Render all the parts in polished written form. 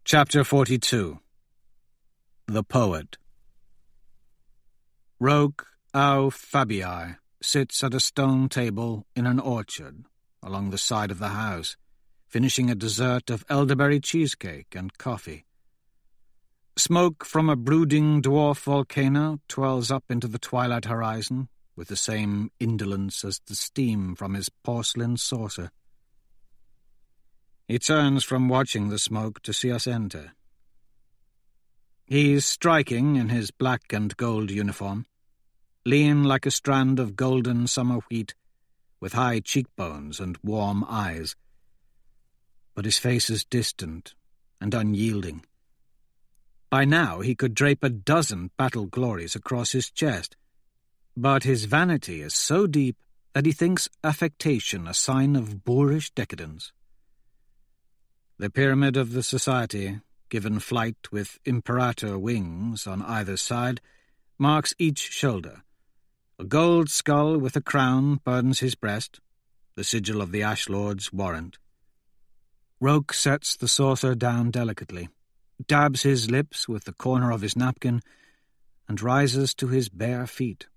Chapter 42. The Poet. Roque au Fabii sits at a stone table in an orchard along the side of the house, finishing a dessert of elderberry cheesecake and coffee. Smoke from a brooding dwarf volcano twirls up into the twilight horizon with the same indolence as the steam from his porcelain saucer. He turns from watching the smoke to see us enter. He's striking in his black and gold uniform, lean like a strand of golden summer wheat, with high cheekbones and warm eyes. But his face is distant and unyielding. By now he could drape a dozen battle glories across his chest, but his vanity is so deep that he thinks affectation a sign of boorish decadence. The pyramid of the society, given flight with imperator wings on either side, marks each shoulder. A gold skull with a crown burdens his breast, the sigil of the Ash Lord's warrant. Roque sets the saucer down delicately, dabs his lips with the corner of his napkin, and rises to his bare feet.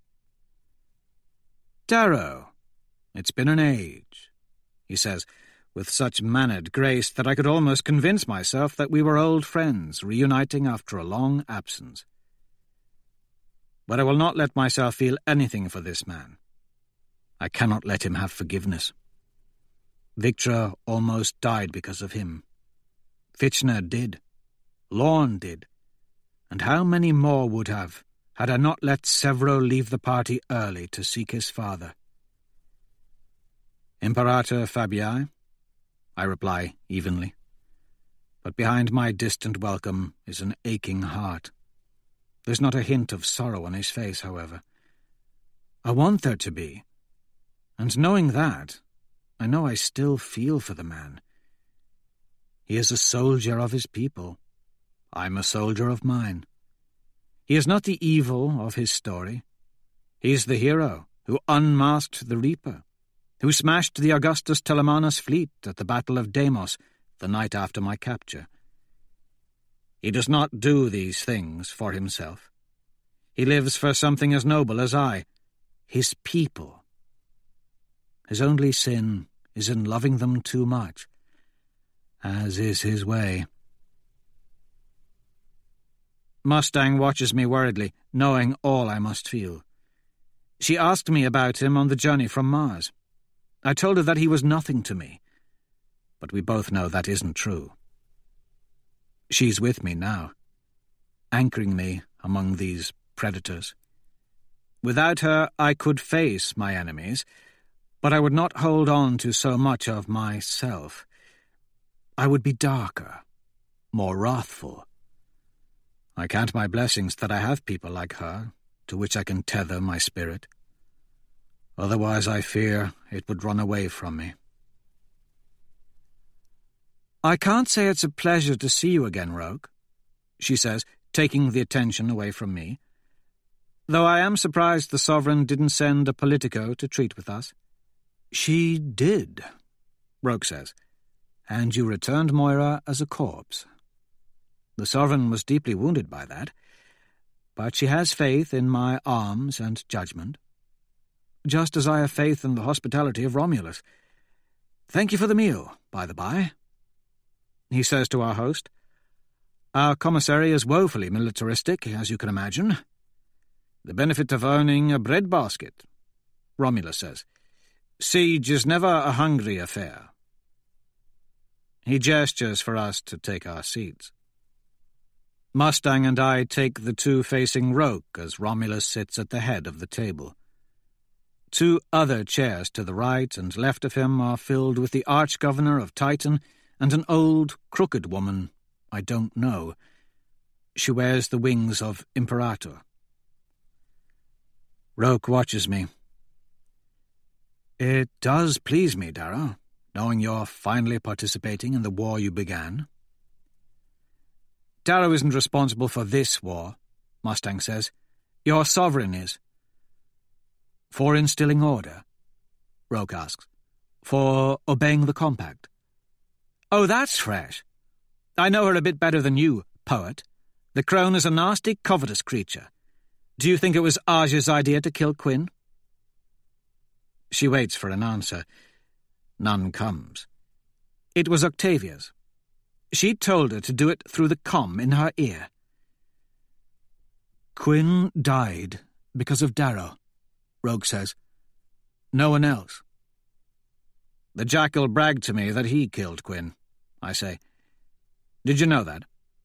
"Darrow, it's been an age," he says, with such mannered grace that I could almost convince myself that we were old friends, reuniting after a long absence. But I will not let myself feel anything for this man. I cannot let him have forgiveness. Victra almost died because of him. Fitchner did. Lorne did. And how many more would have, had I not let Severo leave the party early to seek his father? Imperator Fabii? I reply evenly. But behind my distant welcome is an aching heart. There's not a hint of sorrow on his face, however. I want there to be. And knowing that, I know I still feel for the man. He is a soldier of his people. I'm a soldier of mine. He is not the evil of his story. He's the hero who unmasked the Reaper, who smashed the Augustus Telemanus fleet at the Battle of Deimos the night after my capture. He does not do these things for himself. He lives for something as noble as I, his people. His only sin is in loving them too much, as is his way. Mustang watches me worriedly, knowing all I must feel. She asked me about him on the journey from Mars. I told her that he was nothing to me, but we both know that isn't true. She's with me now, anchoring me among these predators. Without her, I could face my enemies, but I would not hold on to so much of myself. I would be darker, more wrathful. I count my blessings that I have people like her, to which I can tether my spirit. Otherwise, I fear it would run away from me. "I can't say it's a pleasure to see you again, Roque," she says, taking the attention away from me. "Though I am surprised the Sovereign didn't send a politico to treat with us." "She did," Roque says, "and you returned Moira as a corpse. The Sovereign was deeply wounded by that, but she has faith in my arms and judgment, just as I have faith in the hospitality of Romulus. Thank you for the meal, by the by," he says to our host. "Our commissary is woefully militaristic, as you can imagine. The benefit of owning a breadbasket," Romulus says. "Siege is never a hungry affair." He gestures for us to take our seats. Mustang and I take the two facing Roque as Romulus sits at the head of the table. Two other chairs to the right and left of him are filled with the Arch-Governor of Titan and an old, crooked woman I don't know. She wears the wings of Imperator. Roque watches me. "It does please me, Darrow, knowing you're finally participating in the war you began." "Darrow isn't responsible for this war," Mustang says. "Your Sovereign is." "For instilling order?" Roque asks. "For obeying the compact?" "Oh, that's fresh. I know her a bit better than you, poet. The crone is a nasty, covetous creature. Do you think it was Arja's idea to kill Quinn?" She waits for an answer. None comes. It was Octavia's. She told her to do it through the comm in her ear. "Quinn died because of Darrow," Rogue says. "No one else." "The jackal bragged to me that he killed Quinn," I say. "Did you know that?"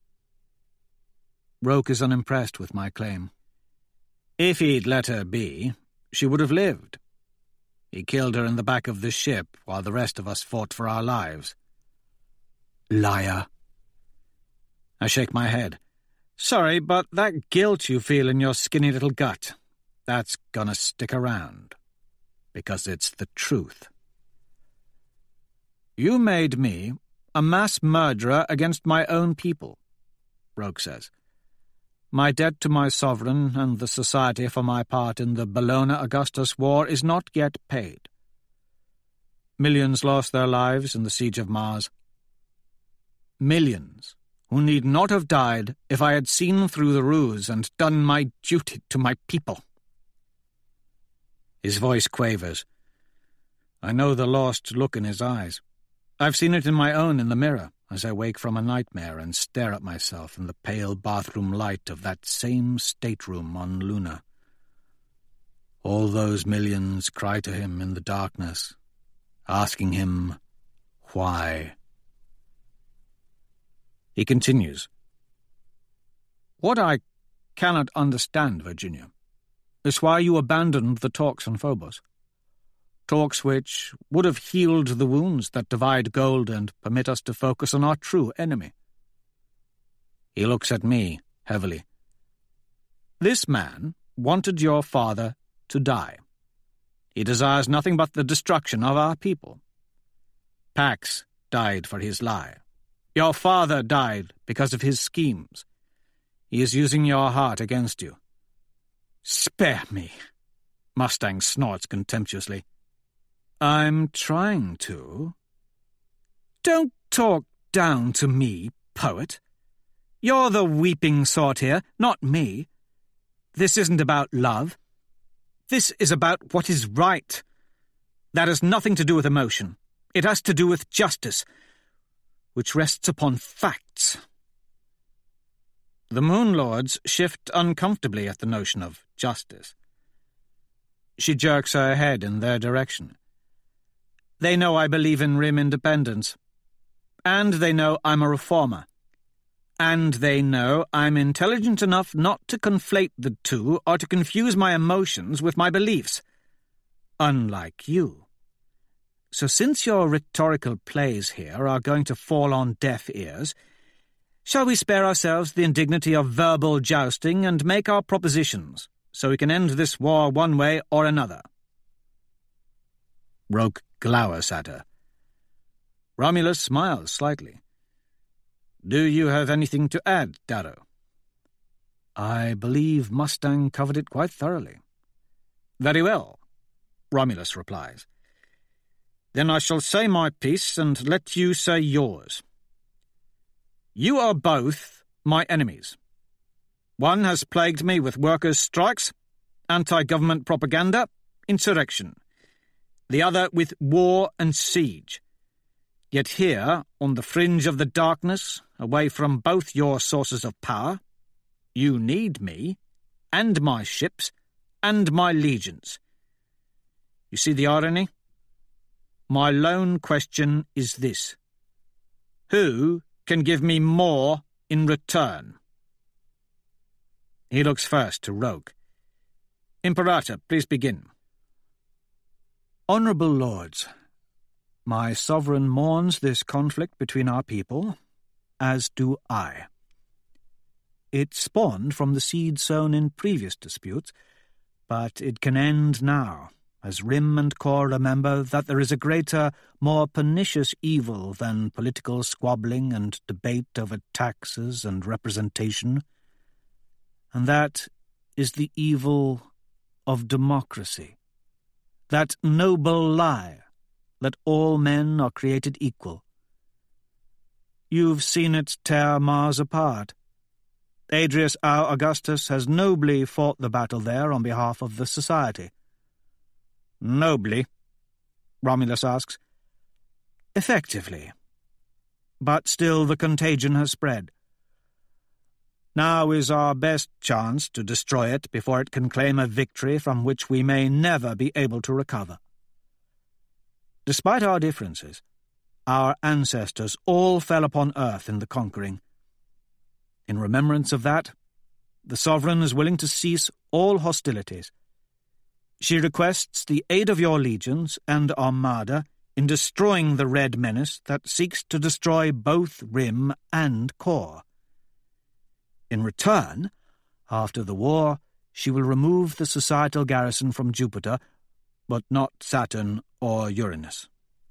Rogue is unimpressed with my claim. "If he'd let her be, she would have lived. He killed her in the back of the ship while the rest of us fought for our lives." "Liar." I shake my head. "Sorry, but that guilt you feel in your skinny little gut, that's gonna stick around. Because it's the truth. You made me a mass murderer against my own people," Rogue says. "My debt to my sovereign and the Society for my part in the Bellona-Augustus War is not yet paid. Millions lost their lives in the siege of Mars. Millions who need not have died if I had seen through the ruse and done my duty to my people." His voice quavers. I know the lost look in his eyes. I've seen it in my own in the mirror as I wake from a nightmare and stare at myself in the pale bathroom light of that same stateroom on Luna. All those millions cry to him in the darkness, asking him, why? He continues. "What I cannot understand, Virginia, is why you abandoned the talks on Phobos. Talks which would have healed the wounds that divide gold and permit us to focus on our true enemy." He looks at me heavily. "This man wanted your father to die. He desires nothing but the destruction of our people. Pax died for his lie. Your father died because of his schemes. He is using your heart against you." "Spare me," Mustang snorts contemptuously. "I'm trying to." "Don't talk down to me, poet. You're the weeping sort here, not me. This isn't about love. This is about what is right. That has nothing to do with emotion. It has to do with justice, which rests upon facts." The Moon Lords shift uncomfortably at the notion of justice. She jerks her head in their direction. "They know I believe in Rim independence. And they know I'm a reformer. And they know I'm intelligent enough not to conflate the two or to confuse my emotions with my beliefs. Unlike you. So since your rhetorical plays here are going to fall on deaf ears, shall we spare ourselves the indignity of verbal jousting and make our propositions, so we can end this war one way or another?" Rogue glowers at her. Romulus smiles slightly. "Do you have anything to add, Darrow?" "I believe Mustang covered it quite thoroughly." "Very well," Romulus replies. "Then I shall say my piece and let you say yours. You are both my enemies. One has plagued me with workers' strikes, anti-government propaganda, insurrection. The other with war and siege. Yet here, on the fringe of the darkness, away from both your sources of power, you need me, and my ships, and my legions. You see the irony? My lone question is this. Who can give me more in return?" He looks first to Rogue. "Imperator, please begin." "Honourable Lords, my sovereign mourns this conflict between our people, as do I. It spawned from the seed sown in previous disputes, but it can end now, as Rim and Kor remember that there is a greater, more pernicious evil than political squabbling and debate over taxes and representation, and that is the evil of democracy, that noble lie that all men are created equal. You've seen it tear Mars apart. Adrius our Augustus has nobly fought the battle there on behalf of the Society. Nobly? Romulus asks. Effectively. But still the contagion has spread. Now is our best chance to destroy it before it can claim a victory from which we may never be able to recover. Despite our differences, our ancestors all fell upon earth in the conquering. In remembrance of that, the Sovereign is willing to cease all hostilities. She requests the aid of your legions and Armada in destroying the Red Menace that seeks to destroy both Rim and Core. In return, after the war, she will remove the societal garrison from Jupiter, but not Saturn or Uranus.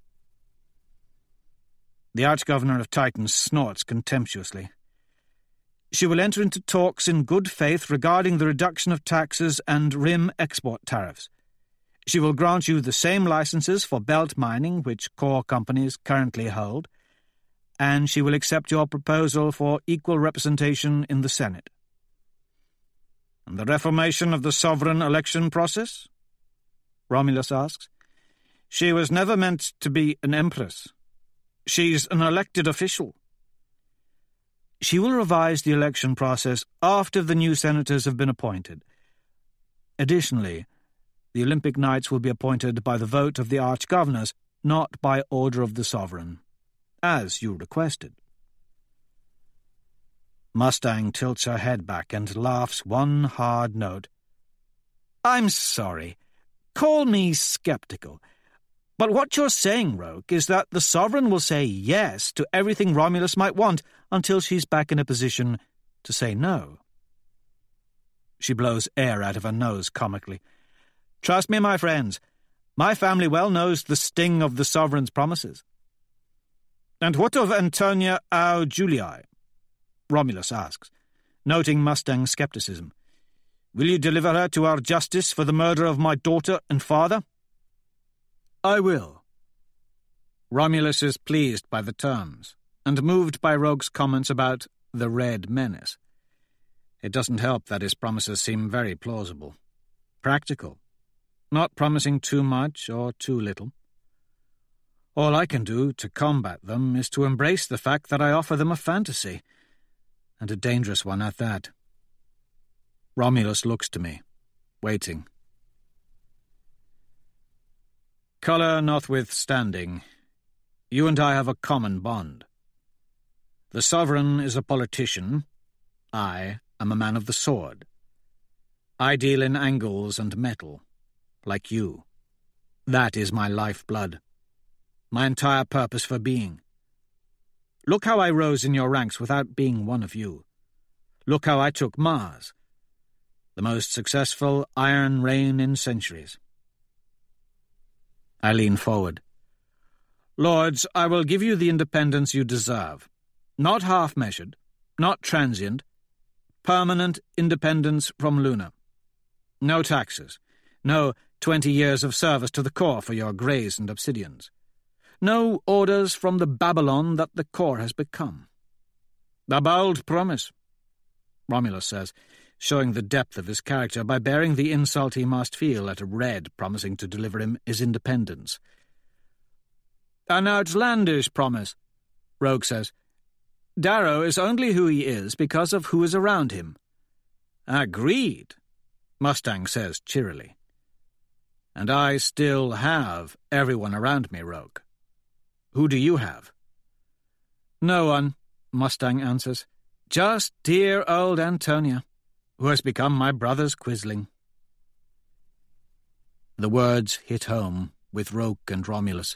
The Archgovernor of Titan snorts contemptuously. She will enter into talks in good faith regarding the reduction of taxes and Rim export tariffs. She will grant you the same licenses for belt mining which core companies currently hold, and she will accept your proposal for equal representation in the Senate. And the reformation of the sovereign election process? Romulus asks. She was never meant to be an empress. She's an elected official. She will revise the election process after the new senators have been appointed. Additionally, the Olympic Knights will be appointed by the vote of the Archgovernors, not by order of the Sovereign, as you requested. Mustang tilts her head back and laughs one hard note. I'm sorry. Call me skeptical. But what you're saying, Rogue, is that the Sovereign will say yes to everything Romulus might want until she's back in a position to say no. She blows air out of her nose comically. Trust me, my friends. My family well knows the sting of the Sovereign's promises. And what of Antonia au Julii? Romulus asks, noting Mustang's skepticism. Will you deliver her to our justice for the murder of my daughter and father? I will. Romulus is pleased by the terms, and moved by Rogue's comments about the Red Menace. It doesn't help that his promises seem very plausible. Practical. Not promising too much or too little. All I can do to combat them is to embrace the fact that I offer them a fantasy, and a dangerous one at that. Romulus looks to me, waiting. Colour notwithstanding, you and I have a common bond. The Sovereign is a politician. I am a man of the sword. I deal in angles and metal, like you. That is my lifeblood, my entire purpose for being. Look how I rose in your ranks without being one of you. Look how I took Mars, the most successful iron reign in centuries. I lean forward. Lords, I will give you the independence you deserve. Not half-measured, not transient. Permanent independence from Luna. No taxes. No 20 years of service to the core for your greys and obsidians. No orders from the Babylon that the core has become. A bold promise, Romulus says, showing the depth of his character by bearing the insult he must feel at a Red promising to deliver him his independence. An outlandish promise, Rogue says. Darrow is only who he is because of who is around him. Agreed, Mustang says cheerily. And I still have everyone around me, Rogue. Who do you have? No one, Mustang answers. Just dear old Antonia, who has become my brother's quisling. The words hit home with Rogue and Romulus.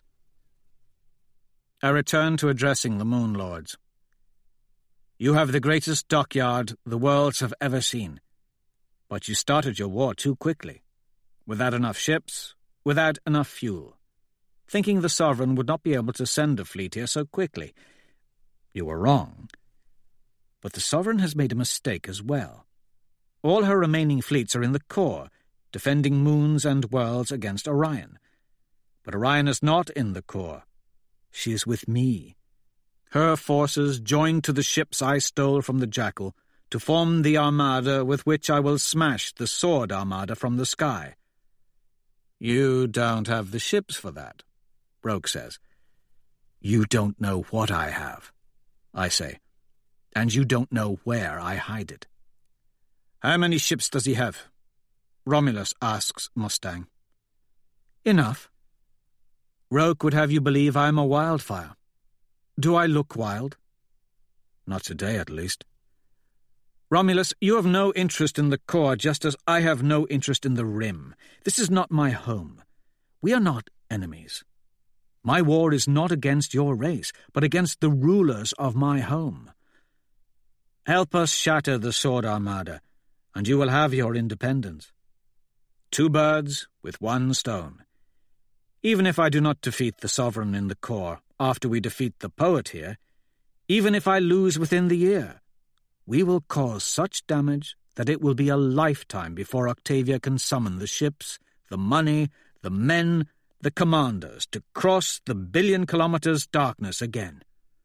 I return to addressing the Moon Lords. You have the greatest dockyard the worlds have ever seen, but you started your war too quickly, without enough ships, without enough fuel, thinking the Sovereign would not be able to send a fleet here so quickly. You were wrong. But the Sovereign has made a mistake as well. All her remaining fleets are in the core, defending moons and worlds against Orion. But Orion is not in the core. She is with me. Her forces joined to the ships I stole from the Jackal to form the armada with which I will smash the Sword Armada from the sky. You don't have the ships for that, Roke says. You don't know what I have, I say, and you don't know where I hide it. How many ships does he have? Romulus asks Mustang. Enough. Roke would have you believe I am a wildfire. Do I look wild? Not today, at least. Romulus, you have no interest in the core, just as I have no interest in the Rim. This is not my home. We are not enemies. My war is not against your race, but against the rulers of my home. Help us shatter the Sword Armada, and you will have your independence. 2 birds with 1 stone. Even if I do not defeat the Sovereign in the core after we defeat the poet here, even if I lose within the year, we will cause such damage that it will be a lifetime before Octavia can summon the ships, the money, the men, the commanders to cross the 1 billion kilometers darkness again.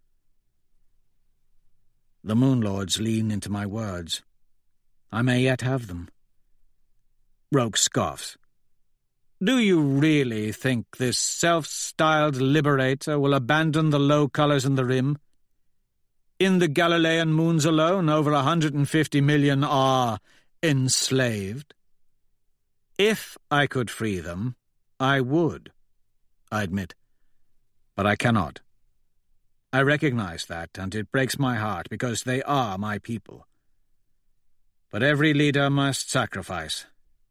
The Moon Lords lean into my words. I may yet have them. Roke scoffs. Do you really think this self-styled liberator will abandon the low colours in the Rim? In the Galilean moons alone, over 150 million are enslaved. If I could free them, I would, I admit. But I cannot. I recognize that, and it breaks my heart, because they are my people. But every leader must sacrifice.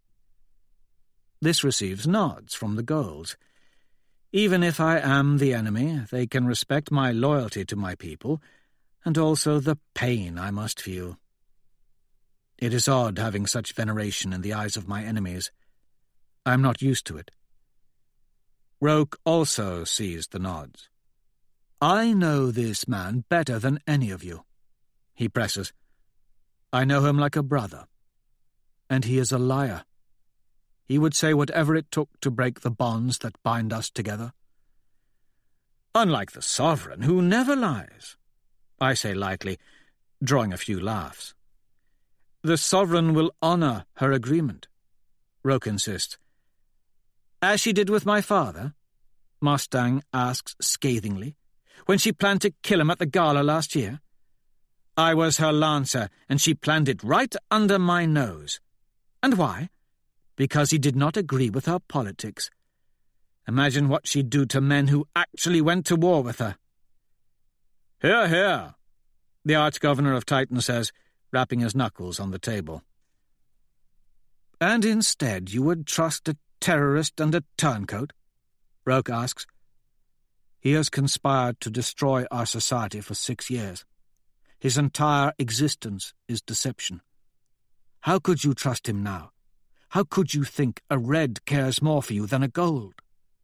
This receives nods from the Goals. Even if I am the enemy, they can respect my loyalty to my people, and also the pain I must feel. It is odd having such veneration in the eyes of my enemies. I am not used to it. Roke also sees the nods. I know this man better than any of you, he presses. I know him like a brother. And he is a liar. He would say whatever it took to break the bonds that bind us together. Unlike the Sovereign, who never lies, I say lightly, drawing a few laughs. The Sovereign will honour her agreement, Roke insists. As she did with my father, Mustang asks scathingly, when she planned to kill him at the gala last year. I was her lancer, and she planned it right under my nose. And why? Because he did not agree with her politics. Imagine what she'd do to men who actually went to war with her. Hear, hear, the Arch-Governor of Titan says, rapping his knuckles on the table. And instead you would trust a terrorist and a turncoat? Roke asks. He has conspired to destroy our society for 6 years. His entire existence is deception. How could you trust him now? How could you think a red cares more for you than a gold?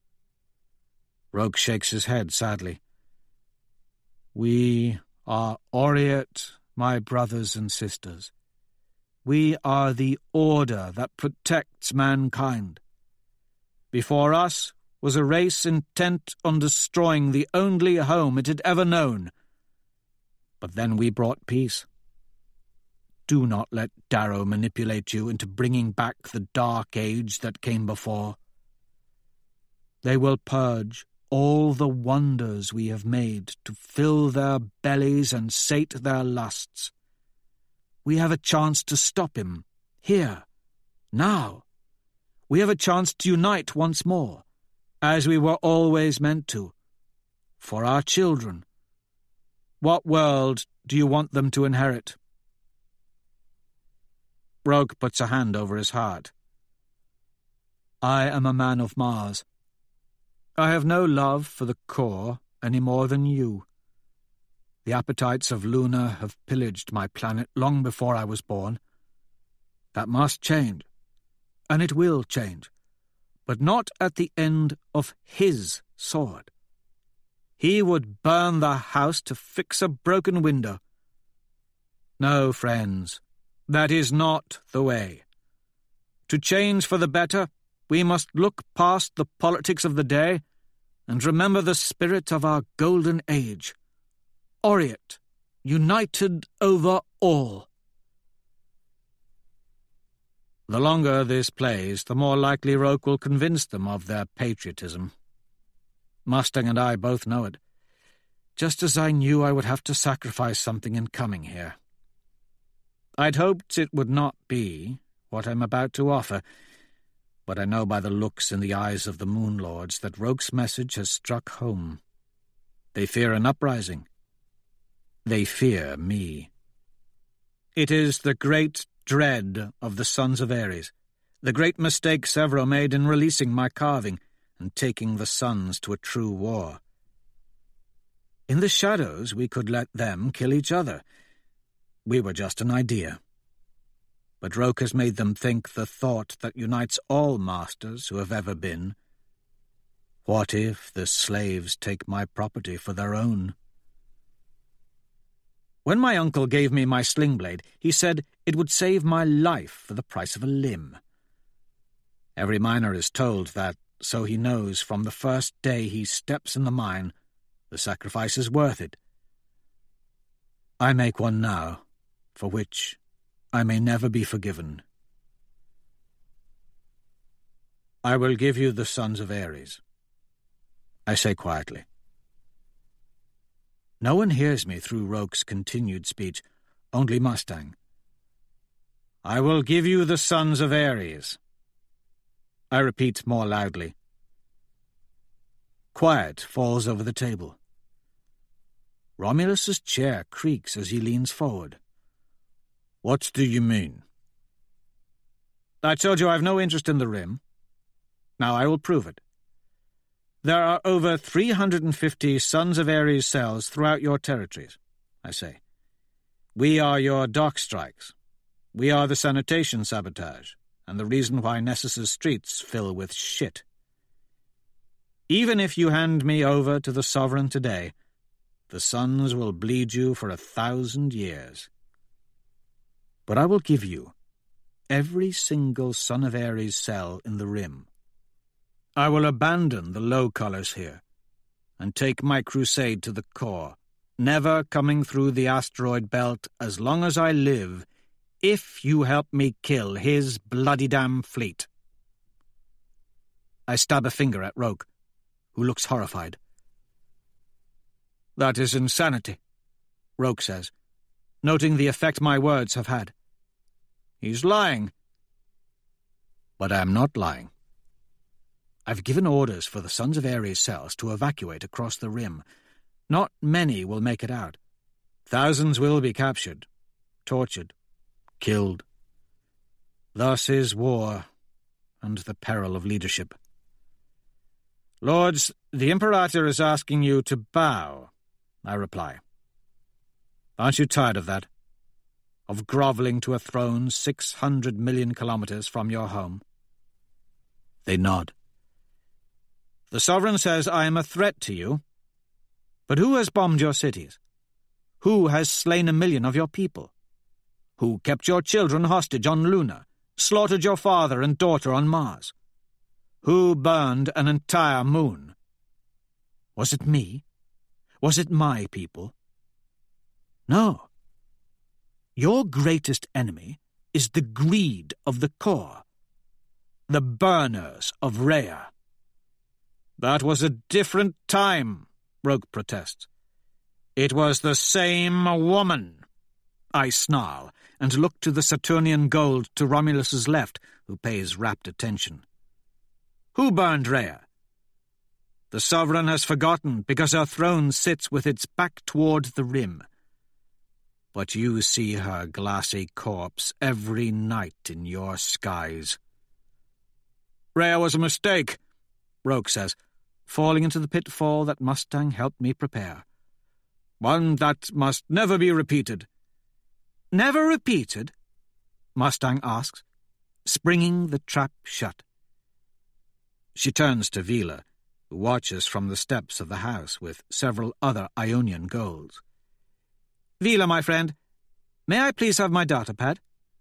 Roke shakes his head sadly. We are Oriat, my brothers and sisters. We are the order that protects mankind. Before us was a race intent on destroying the only home it had ever known. But then we brought peace. Do not let Darrow manipulate you into bringing back the dark age that came before. They will purge all the wonders we have made to fill their bellies and sate their lusts. We have a chance to stop him, here, now. We have a chance to unite once more, as we were always meant to, for our children. What world do you want them to inherit? Roke puts a hand over his heart. I am a man of Mars. I have no love for the core any more than you. The appetites of Luna have pillaged my planet long before I was born. That must change, and it will change, but not at the end of his sword. He would burn the house to fix a broken window. No, friends, that is not the way. To change for the better, we must look past the politics of the day and remember the spirit of our golden age. Oriat, united over all. The longer this plays, the more likely Roke will convince them of their patriotism. Mustang and I both know it, just as I knew I would have to sacrifice something in coming here. I'd hoped it would not be what I'm about to offer, but I know by the looks in the eyes of the Moon Lords that Roke's message has struck home. They fear an uprising. They fear me. It is the great dread of the Sons of Ares, the great mistake Severo made in releasing my carving and taking the Sons to a true war. In the shadows we could let them kill each other. We were just an idea. But Roke has made them think the thought that unites all masters who have ever been. What if the slaves take my property for their own? When my uncle gave me my sling blade, he said it would save my life for the price of a limb. Every miner is told that, so he knows from the first day he steps in the mine, the sacrifice is worth it. I make one now, for which I may never be forgiven. I will give you the Sons of Ares, I say quietly. No one hears me through Roke's continued speech, only Mustang. I will give you the Sons of Ares. I repeat more loudly. Quiet falls over the table. Romulus's chair creaks as he leans forward. What do you mean? I told you I have no interest in the Rim. Now I will prove it. There are over 350 Sons of Ares cells throughout your territories, I say. We are your dock strikes. We are the sanitation sabotage, and the reason why Nessus's streets fill with shit. Even if you hand me over to the Sovereign today, the Sons will bleed you for 1,000 years. But I will give you every single Son of Ares cell in the Rim. I will abandon the low colors here and take my crusade to the core, never coming through the asteroid belt as long as I live, if you help me kill his bloody damn fleet. I stab a finger at Roke, who looks horrified. That is insanity, Roke says, noting the effect my words have had. He's lying. But I am not lying. I've given orders for the Sons of Ares cells to evacuate across the Rim. Not many will make it out. Thousands will be captured, tortured, killed. Thus is war, and the peril of leadership. Lords, the Imperator is asking you to bow, I reply. Aren't you tired of that? Of grovelling to a throne 600 million kilometers from your home? They nod. The Sovereign says I am a threat to you. But who has bombed your cities? Who has slain 1 million of your people? Who kept your children hostage on Luna, slaughtered your father and daughter on Mars? Who burned an entire moon? Was it me? Was it my people? No. Your greatest enemy is the greed of the core, the burners of Rhea. That was a different time, Roke protests. It was the same woman. I snarl, and look to the Saturnian gold to Romulus's left, who pays rapt attention. Who burned Rhea? The Sovereign has forgotten, because her throne sits with its back toward the Rim. But you see her glassy corpse every night in your skies. Rhea was a mistake, Roke says, falling into the pitfall that Mustang helped me prepare. One that must never be repeated. Never repeated? Mustang asks, springing the trap shut. She turns to Vila, who watches from the steps of the house with several other Ionian golds. Vila, my friend, may I please have my data pad?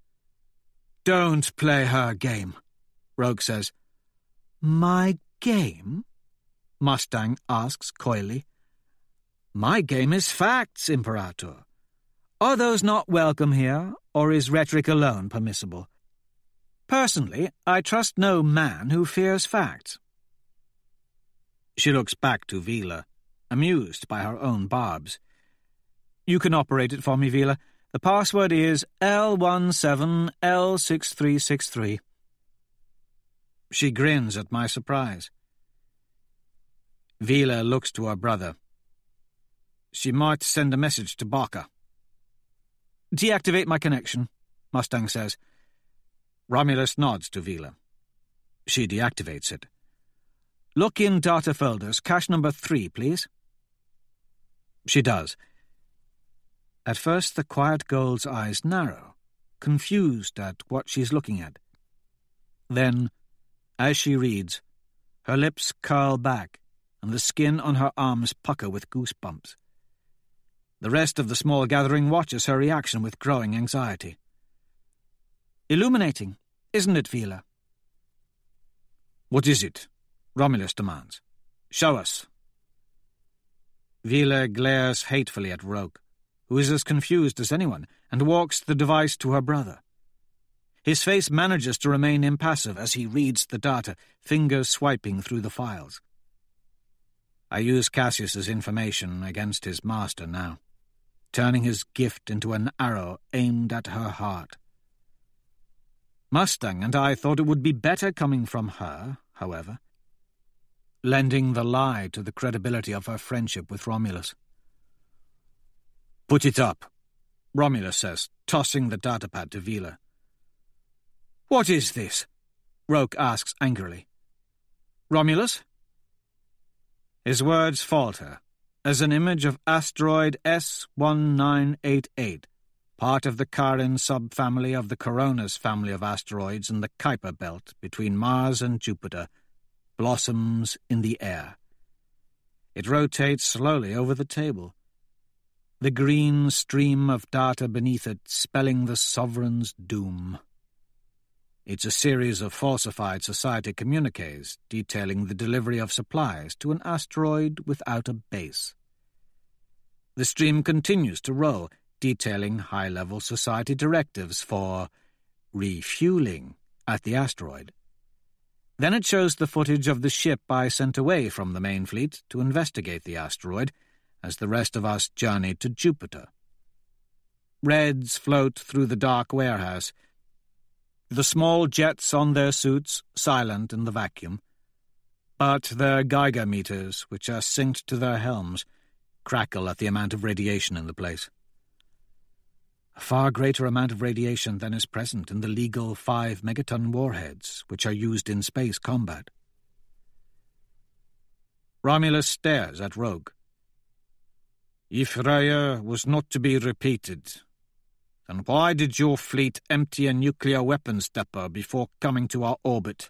Don't play her game, Roke says. My game? Mustang asks coyly. My game is facts, Imperator. Are those not welcome here, or is rhetoric alone permissible? Personally, I trust no man who fears facts. She looks back to Vila, amused by her own barbs. You can operate it for me, Vila. The password is L17L6363. She grins at my surprise. Vila looks to her brother. She might send a message to Barker. Deactivate my connection, Mustang says. Romulus nods to Vila. She deactivates it. Look in data folders, cache number 3, please. She does. At first the quiet girl's eyes narrow, confused at what she's looking at. Then, as she reads, her lips curl back and the skin on her arms pucker with goosebumps. The rest of the small gathering watches her reaction with growing anxiety. Illuminating, isn't it, Vila? What is it? Romulus demands. Show us. Vila glares hatefully at Roke, who is as confused as anyone, and walks the device to her brother. His face manages to remain impassive as he reads the data, fingers swiping through the files. I use Cassius's information against his master now, turning his gift into an arrow aimed at her heart. Mustang and I thought it would be better coming from her, however, lending the lie to the credibility of her friendship with Romulus. Put it up, Romulus says, tossing the datapad to Vila. What is this? Roke asks angrily. Romulus? His words falter as an image of asteroid S1988, part of the Karen subfamily of the Coronis family of asteroids in the Kuiper belt between Mars and Jupiter, blossoms in the air. It rotates slowly over the table, the green stream of data beneath it spelling the Sovereign's doom. It's a series of falsified society communiques detailing the delivery of supplies to an asteroid without a base. The stream continues to roll, detailing high-level society directives for refueling at the asteroid. Then it shows the footage of the ship I sent away from the main fleet to investigate the asteroid as the rest of us journeyed to Jupiter. Reds float through the dark warehouse, the small jets on their suits silent in the vacuum, but their Geiger meters, which are synced to their helms, crackle at the amount of radiation in the place. A far greater amount of radiation than is present in the legal 5-megaton warheads, which are used in space combat. Romulus stares at Rogue. If Raya was not to be repeated, then why did your fleet empty a nuclear weapons depot before coming to our orbit?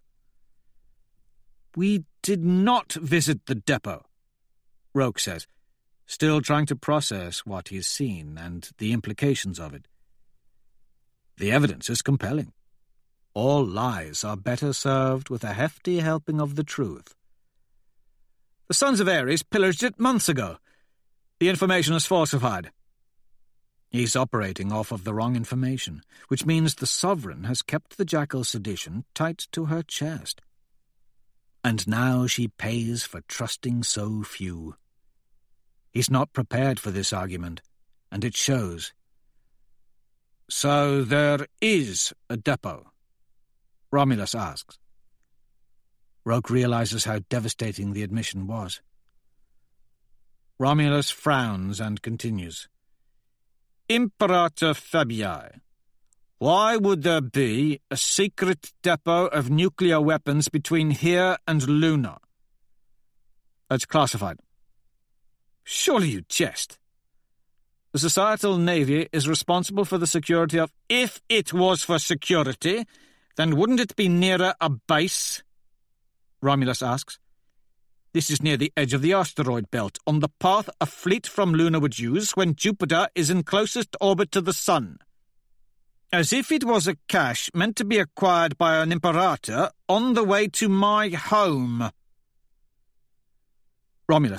We did not visit the depot, Rogue says, still trying to process what he's seen and the implications of it. The evidence is compelling. All lies are better served with a hefty helping of the truth. The Sons of Ares pillaged it months ago. The information is falsified. He's operating off of the wrong information, which means the Sovereign has kept the Jackal sedition tight to her chest. And now she pays for trusting so few. He's not prepared for this argument, and it shows. So there is a depot? Romulus asks. Roke realizes how devastating the admission was. Romulus frowns and continues. Imperator Fabii, why would there be a secret depot of nuclear weapons between here and Luna? It's classified. Surely you jest. The Societal Navy is responsible for the security of... If it was for security, then wouldn't it be nearer a base? Romulus asks. This is near the edge of the asteroid belt, on the path a fleet from Luna would use when Jupiter is in closest orbit to the Sun. As if it was a cache meant to be acquired by an Imperator on the way to my home. Romulus,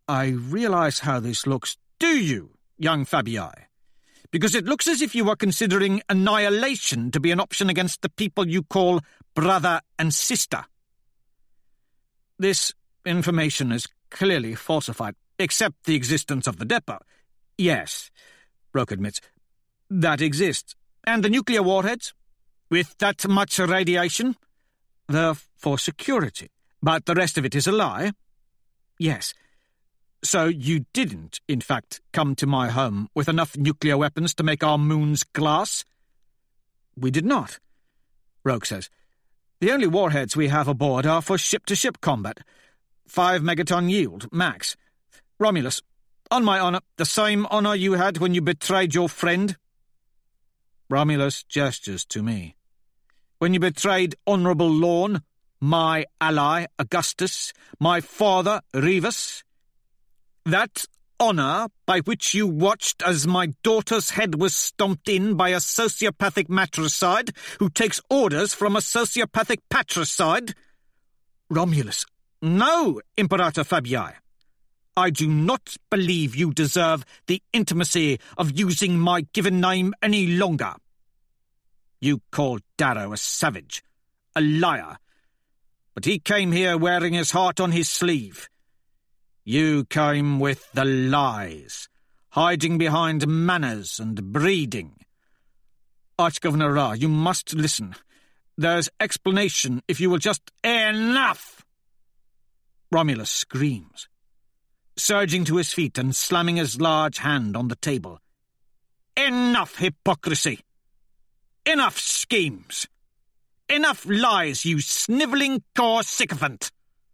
I realize how this looks. Do you, young Fabii? Because it looks as if you are considering annihilation to be an option against the people you call brother and sister. This information is clearly falsified, except the existence of the depot. Yes, Roke admits, that exists. And the nuclear warheads? With that much radiation? They're for security. But the rest of it is a lie? Yes. So you didn't, in fact, come to my home with enough nuclear weapons to make our moons glass? We did not, Roke says. The only warheads we have aboard are for ship-to-ship combat. 5 megaton yield, max. Romulus, on my honour, the same honour you had when you betrayed your friend? Romulus gestures to me. When you betrayed Honourable Lorne, my ally, Augustus, my father, Rivus? That honour by which you watched as my daughter's head was stomped in by a sociopathic matricide who takes orders from a sociopathic patricide? Romulus, no, Imperator Fabii. I do not believe you deserve the intimacy of using my given name any longer. You call Darrow a savage, a liar, but he came here wearing his heart on his sleeve. You came with the lies, hiding behind manners and breeding. Arch-Governor Ra, you must listen. There's explanation if you will just... Enough! Romulus screams, surging to his feet and slamming his large hand on the table. Enough hypocrisy! Enough schemes! Enough lies, you snivelling core sycophant!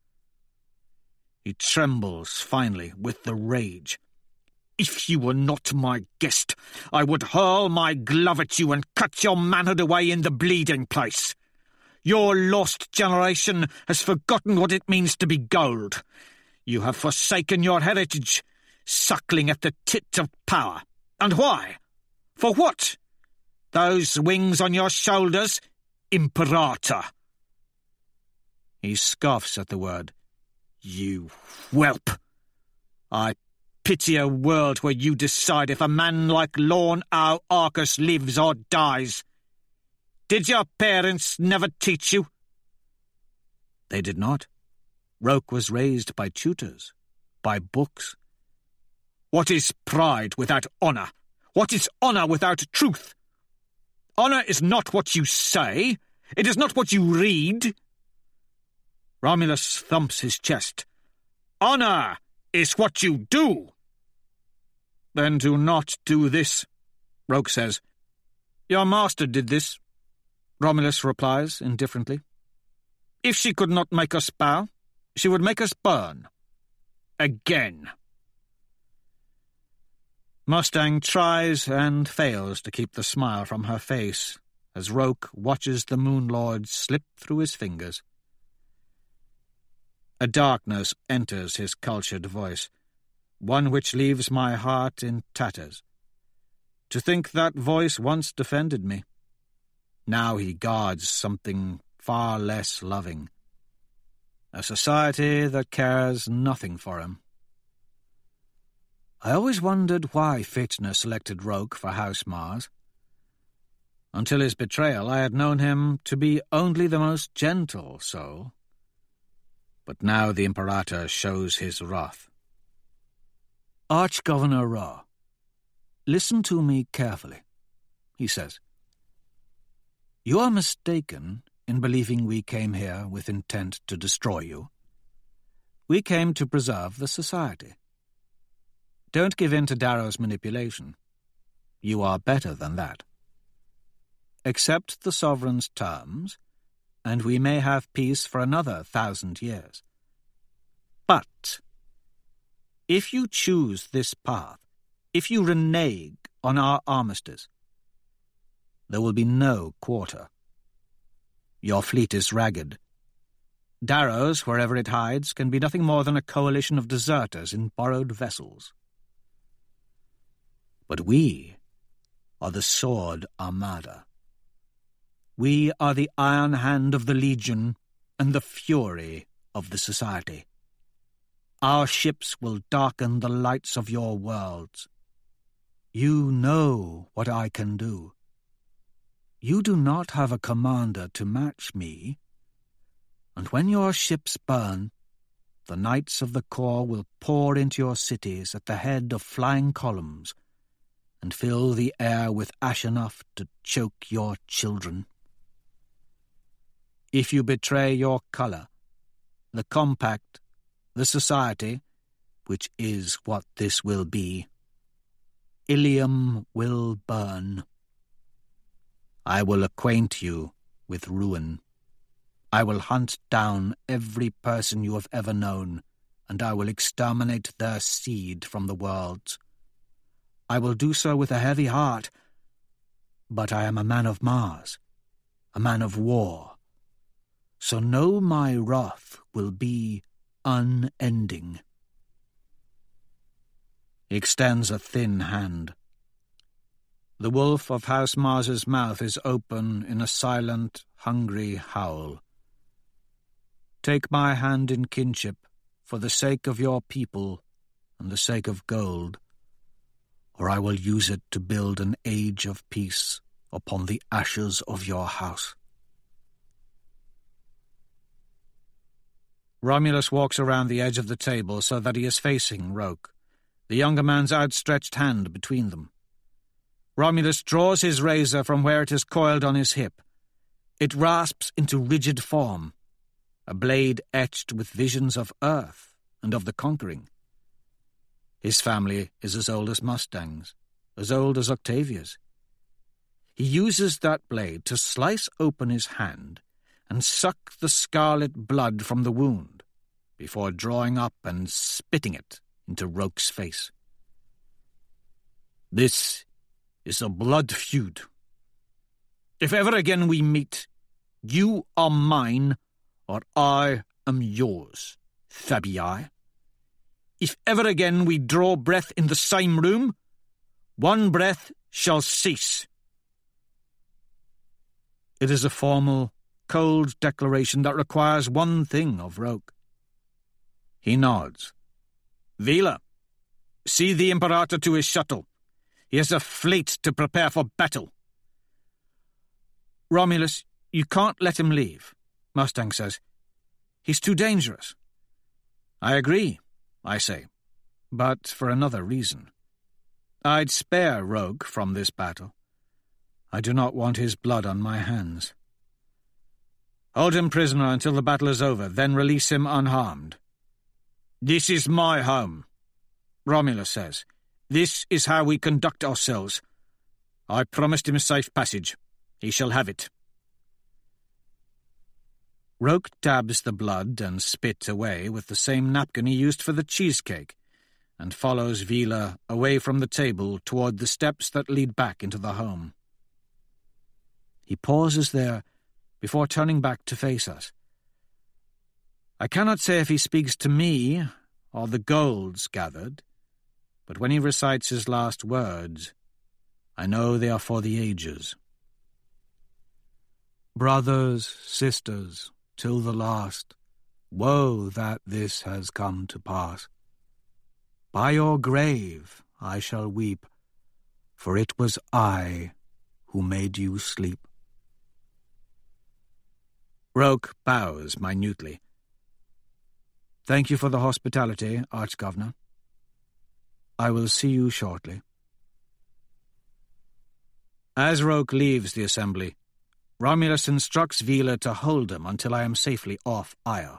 He trembles, finally, with the rage. If you were not my guest, I would hurl my glove at you and cut your manhood away in the bleeding place. Your lost generation has forgotten what it means to be gold. You have forsaken your heritage, suckling at the tit of power. And why? For what? Those wings on your shoulders, Imperator. He scoffs at the word. You whelp! I pity a world where you decide if a man like Lorne Au Arcus lives or dies. Did your parents never teach you? They did not. Roke was raised by tutors, by books. What is pride without honour? What is honour without truth? Honour is not what you say. It is not what you read. Romulus thumps his chest. Honour is what you do. Then do not do this, Roke says. Your master did this, Romulus replies indifferently. If she could not make us bow, she would make us burn. Again. Mustang tries and fails to keep the smile from her face as Roke watches the Moon Lord slip through his fingers. A darkness enters his cultured voice, one which leaves my heart in tatters. To think that voice once defended me. Now he guards something far less loving. A society that cares nothing for him. I always wondered why Fitchner selected Roke for House Mars. Until his betrayal, I had known him to be only the most gentle soul. But now the Imperator shows his wrath. Arch-Governor Ra, listen to me carefully, he says. You are mistaken in believing we came here with intent to destroy you. We came to preserve the society. Don't give in to Darrow's manipulation. You are better than that. Accept the Sovereign's terms, and we may have peace for another 1,000 years. But if you choose this path, if you renege on our armistice, there will be no quarter. Your fleet is ragged. Darrow's, wherever it hides, can be nothing more than a coalition of deserters in borrowed vessels. But we are the Sword Armada. We are the iron hand of the Legion and the fury of the Society. Our ships will darken the lights of your worlds. You know what I can do. You do not have a commander to match me, and when your ships burn, the knights of the Corps will pour into your cities at the head of flying columns and fill the air with ash enough to choke your children. If you betray your colour, the compact, the society, which is what this will be, Ilium will burn. I will acquaint you with ruin. I will hunt down every person you have ever known, and I will exterminate their seed from the worlds. I will do so with a heavy heart, but I am a man of Mars, a man of war. So know my wrath will be unending. He extends a thin hand. The wolf of House Mars's mouth is open in a silent, hungry howl. Take my hand in kinship, for the sake of your people and the sake of gold, or I will use it to build an age of peace upon the ashes of your house. Romulus walks around the edge of the table so that he is facing Roke, the younger man's outstretched hand between them. Romulus draws his razor from where it is coiled on his hip. It rasps into rigid form, a blade etched with visions of Earth and of the conquering. His family is as old as Mustang's, as old as Octavia's. He uses that blade to slice open his hand and suck the scarlet blood from the wound, before drawing up and spitting it into Roke's face. This is a blood feud. If ever again we meet, you are mine, or I am yours, Fabii. If ever again we draw breath in the same room, one breath shall cease. It is a formal, cold declaration that requires one thing of Roke. He nods. Vila, see the Imperator to his shuttle. He has a fleet to prepare for battle. Romulus, you can't let him leave, Mustang says. He's too dangerous. I agree, I say, but for another reason. I'd spare Roke from this battle. I do not want his blood on my hands. Hold him prisoner until the battle is over, then release him unharmed. This is my home, Romulus says. This is how we conduct ourselves. I promised him safe passage. He shall have it. Roke dabs the blood and spit away with the same napkin he used for the cheesecake, and follows Vila away from the table toward the steps that lead back into the home. He pauses there before turning back to face us. I cannot say if he speaks to me or the golds gathered, but when he recites his last words, I know they are for the ages. Brothers, sisters, till the last, woe that this has come to pass. By your grave I shall weep, for it was I who made you sleep. Roke bows minutely. Thank you for the hospitality, Arch-Governor. I will see you shortly. As Roke leaves the assembly, Romulus instructs Vila to hold him until I am safely off Io.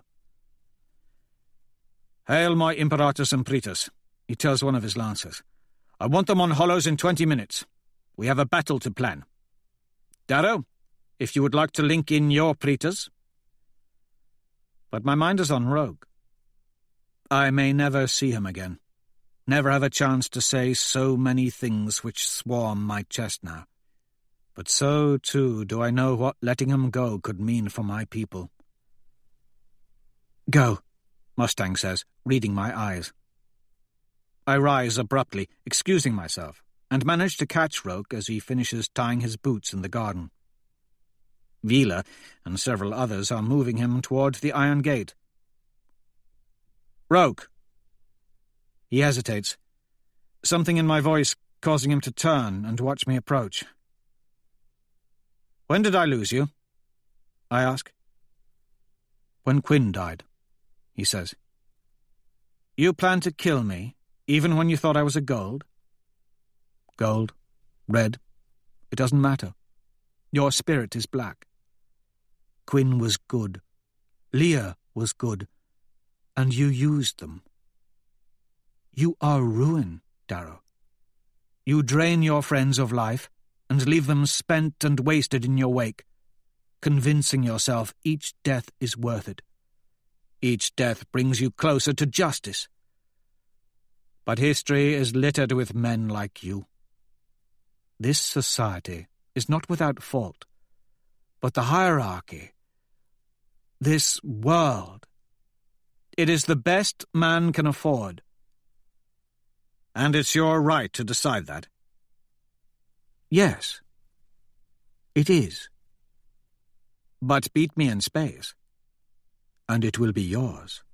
Hail my Imperatus and Praetus, he tells one of his lancers. I want them on hollows in 20 minutes. We have a battle to plan. Darrow, if you would like to link in your Praetors. But my mind is on Roke. I may never see him again, never have a chance to say so many things which swarm my chest now. But so, too, do I know what letting him go could mean for my people. Go, Mustang says, reading my eyes. I rise abruptly, excusing myself, and manage to catch Roke as he finishes tying his boots in the garden. Vila and several others are moving him toward the iron gate. Roke, He hesitates, something in my voice causing him to turn and watch me approach. "When did I lose you?" I ask. "When Quinn died," he says. "You planned to kill me, even when you thought I was a gold?" "Gold, red, it doesn't matter. Your spirit is black. Quinn was good. Leah was good. And you used them. You are ruin, Darrow. You drain your friends of life and leave them spent and wasted in your wake, convincing yourself each death is worth it. Each death brings you closer to justice. But history is littered with men like you. This society is not without fault, but the hierarchy, this world, it is the best man can afford. And it's your right to decide that? Yes, it is. But beat me in space, and it will be yours.